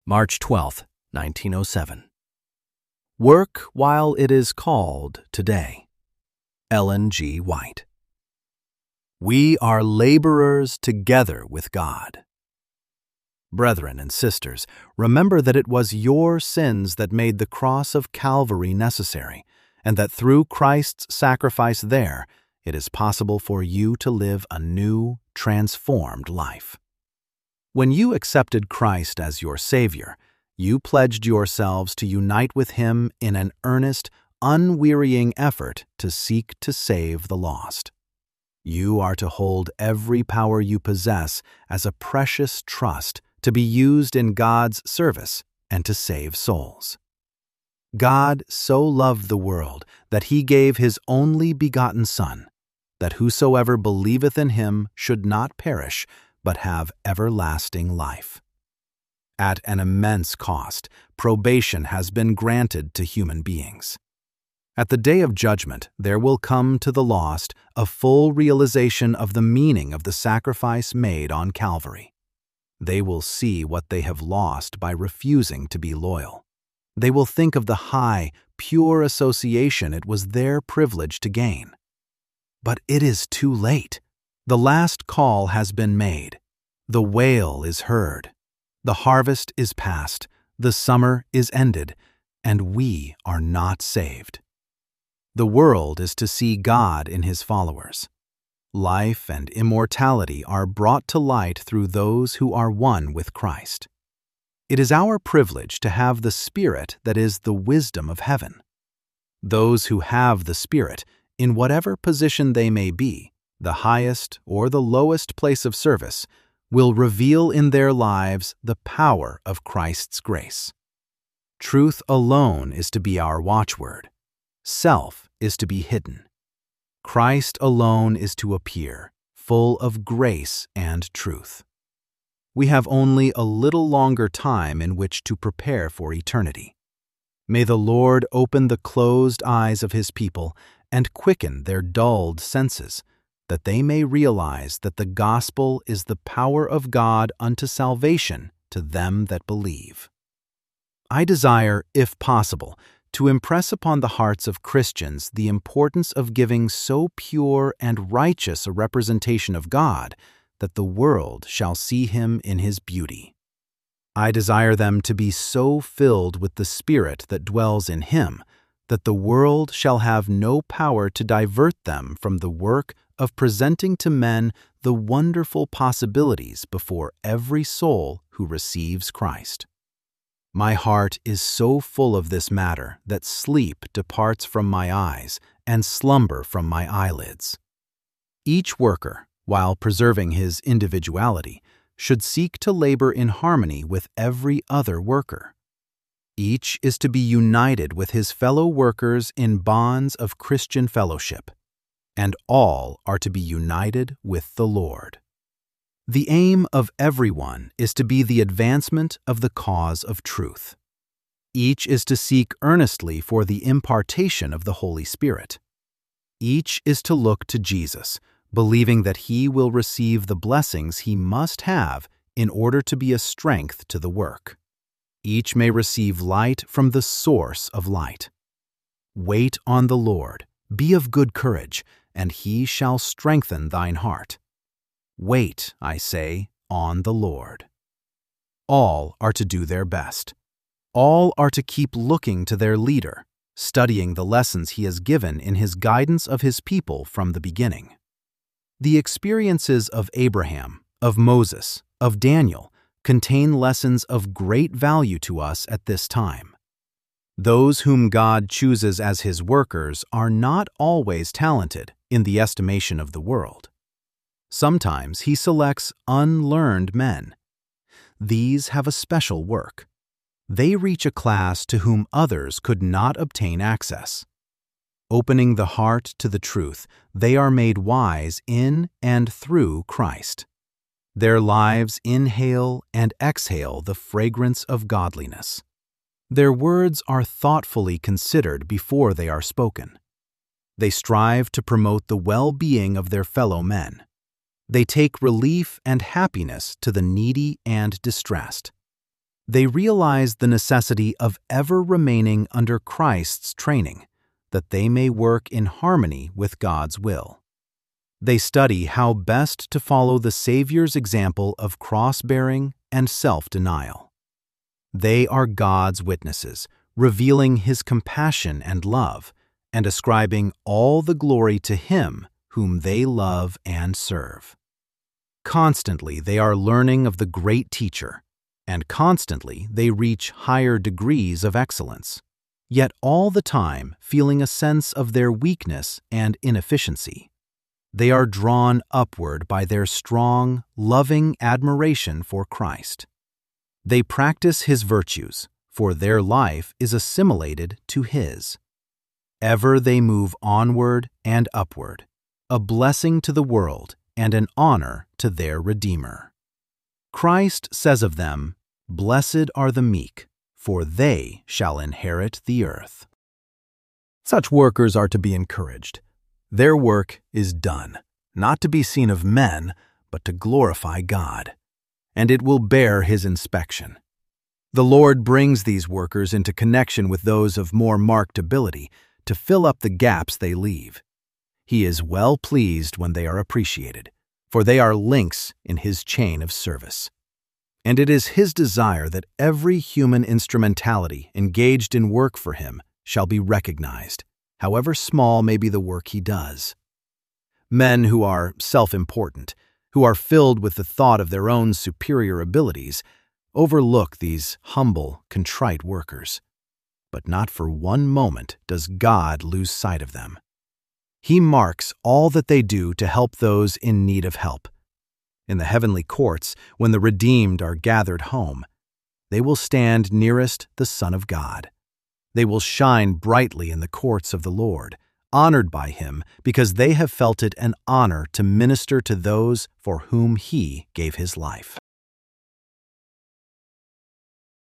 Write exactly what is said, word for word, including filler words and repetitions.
March twelfth, nineteen oh seven. Work while it is called today. Ellen G. White. We are laborers together with God. Brethren and sisters, remember that it was your sins that made the cross of Calvary necessary, and that through Christ's sacrifice there, it is possible for you to live a new, transformed life. When you accepted Christ as your Savior, you pledged yourselves to unite with Him in an earnest, unwearying effort to seek to save the lost. You are to hold every power you possess as a precious trust to be used in God's service and to save souls. God so loved the world that He gave His only begotten Son, that whosoever believeth in Him should not perish, but have everlasting life. At an immense cost, probation has been granted to human beings. At the day of judgment, there will come to the lost a full realization of the meaning of the sacrifice made on Calvary. They will see what they have lost by refusing to be loyal. They will think of the high, pure association it was their privilege to gain. But it is too late. The last call has been made. The wail is heard. The harvest is past. The summer is ended, and we are not saved. The world is to see God in His followers. Life and immortality are brought to light through those who are one with Christ. It is our privilege to have the Spirit that is the wisdom of heaven. Those who have the Spirit, in whatever position they may be, the highest or the lowest place of service, will reveal in their lives the power of Christ's grace. Truth alone is to be our watchword. Self is to be hidden. Christ alone is to appear, full of grace and truth. We have only a little longer time in which to prepare for eternity. May the Lord open the closed eyes of His people and quicken their dulled senses, that they may realize that the gospel is the power of God unto salvation to them that believe. I desire, if possible, to impress upon the hearts of Christians the importance of giving so pure and righteous a representation of God that the world shall see Him in His beauty. I desire them to be so filled with the Spirit that dwells in Him that the world shall have no power to divert them from the work of presenting to men the wonderful possibilities before every soul who receives Christ. My heart is so full of this matter that sleep departs from my eyes and slumber from my eyelids. Each worker, while preserving his individuality, should seek to labor in harmony with every other worker. Each is to be united with his fellow workers in bonds of Christian fellowship, and all are to be united with the Lord. The aim of everyone is to be the advancement of the cause of truth. Each is to seek earnestly for the impartation of the Holy Spirit. Each is to look to Jesus, believing that He will receive the blessings he must have in order to be a strength to the work. Each may receive light from the source of light. Wait on the Lord, be of good courage, and He shall strengthen thine heart. Wait, I say, on the Lord. All are to do their best. All are to keep looking to their leader, studying the lessons he has given in his guidance of his people from the beginning. The experiences of Abraham, of Moses, of Daniel contain lessons of great value to us at this time. Those whom God chooses as His workers are not always talented in the estimation of the world. Sometimes He selects unlearned men. These have a special work. They reach a class to whom others could not obtain access. Opening the heart to the truth, they are made wise in and through Christ. Their lives inhale and exhale the fragrance of godliness. Their words are thoughtfully considered before they are spoken. They strive to promote the well-being of their fellow men. They take relief and happiness to the needy and distressed. They realize the necessity of ever remaining under Christ's training, that they may work in harmony with God's will. They study how best to follow the Savior's example of cross-bearing and self-denial. They are God's witnesses, revealing His compassion and love, and ascribing all the glory to Him whom they love and serve. Constantly they are learning of the great teacher, and constantly they reach higher degrees of excellence, yet all the time feeling a sense of their weakness and inefficiency. They are drawn upward by their strong, loving admiration for Christ. They practice His virtues, for their life is assimilated to His. Ever they move onward and upward, a blessing to the world and an honor to their Redeemer. Christ says of them, "Blessed are the meek, for they shall inherit the earth." Such workers are to be encouraged. Their work is done, not to be seen of men, but to glorify God, and it will bear His inspection. The Lord brings these workers into connection with those of more marked ability to fill up the gaps they leave. He is well pleased when they are appreciated, for they are links in His chain of service. And it is His desire that every human instrumentality engaged in work for Him shall be recognized, however small may be the work He does. Men who are self-important, who are filled with the thought of their own superior abilities, overlook these humble, contrite workers. But not for one moment does God lose sight of them. He marks all that they do to help those in need of help. In the heavenly courts, when the redeemed are gathered home, they will stand nearest the Son of God. They will shine brightly in the courts of the Lord, honored by Him because they have felt it an honor to minister to those for whom He gave His life.